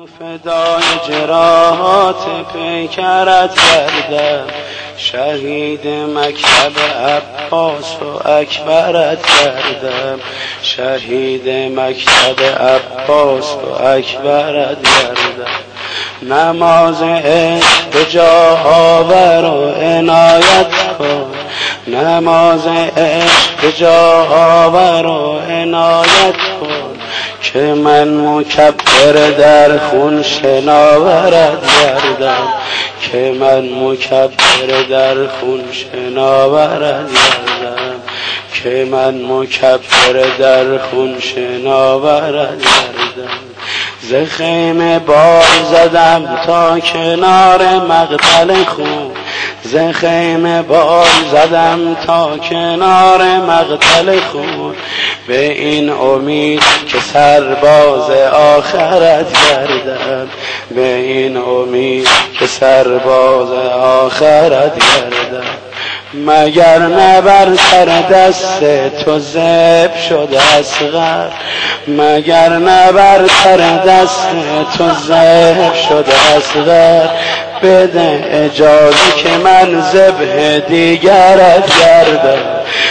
فدای جراحات پیکرت گردم، شهید مکتب عباس و اکبرت گردم، شهید مکتب عباس و اکبرت گردم. نماز عشق به جا آور و عنایت کن، نماز عشق به جا آور و عنایت کن، که من مکبر در خون شناورت گردم، که من مکبر در خون شناورت گردم، که من مکبر در خون شناورت گردم. ز خیمه بار زدم تا کنار مقتل خون، ز خیمه بار زدم تا کنار مقتل خون، به این امید که سرباز آخرت گردم، به این امید که سرباز آخرت گردم. مگر نه بر سر دست تو ذبح شد اصغر، مگر نه بر سر دست تو ذبح شد اصغر، بده اجازه که من ذبح دیگرت گردم،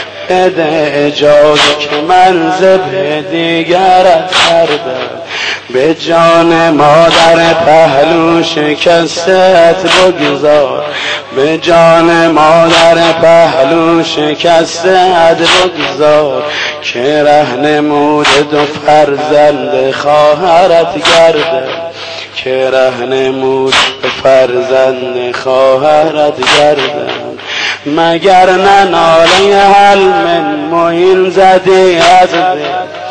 بده اجازه که من ذبح دیگرت گردم. به جان مادر پهلو شکستت بگذار، به جان مادر پهلو شکستت بگذار، که رهنمود دو فرزند خواهرت گردم، که رهنمود دو فرزند خواهرت گردم. مگر نه ناله حلم معین زدی از دل،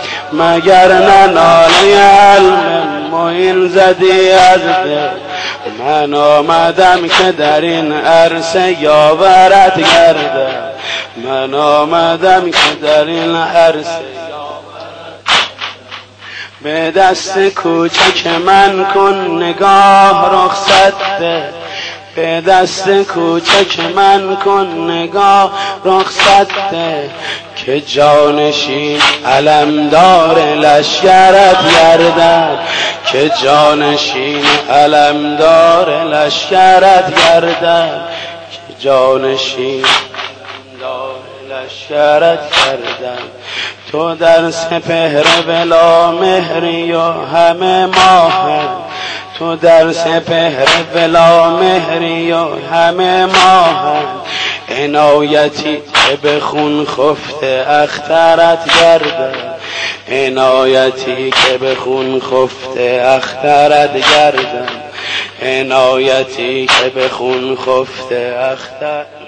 مگر نه ناله حلم معین زدی از دل، من آمدم که در این عرصه یاورت گردم، من آمدم که در این عرصه به دست کوچک من کن نگاه رخصت ده، به دست کوچک من کن نگاه رخصت ده، که جانشین علمدار لشکرت گردم، که جانشین علمدار لشکرت گردم، که جانشین علمدار لشکرت گردم. تو در سپهر بلا مهری و همه ماهم، تو در سپهر بلا مهری و همه ماهم، عنایتی که به خون خفته اخترت گردم، عنایتی که به خون خفته اخترت گردم، عنایتی که به خون خفته اخترت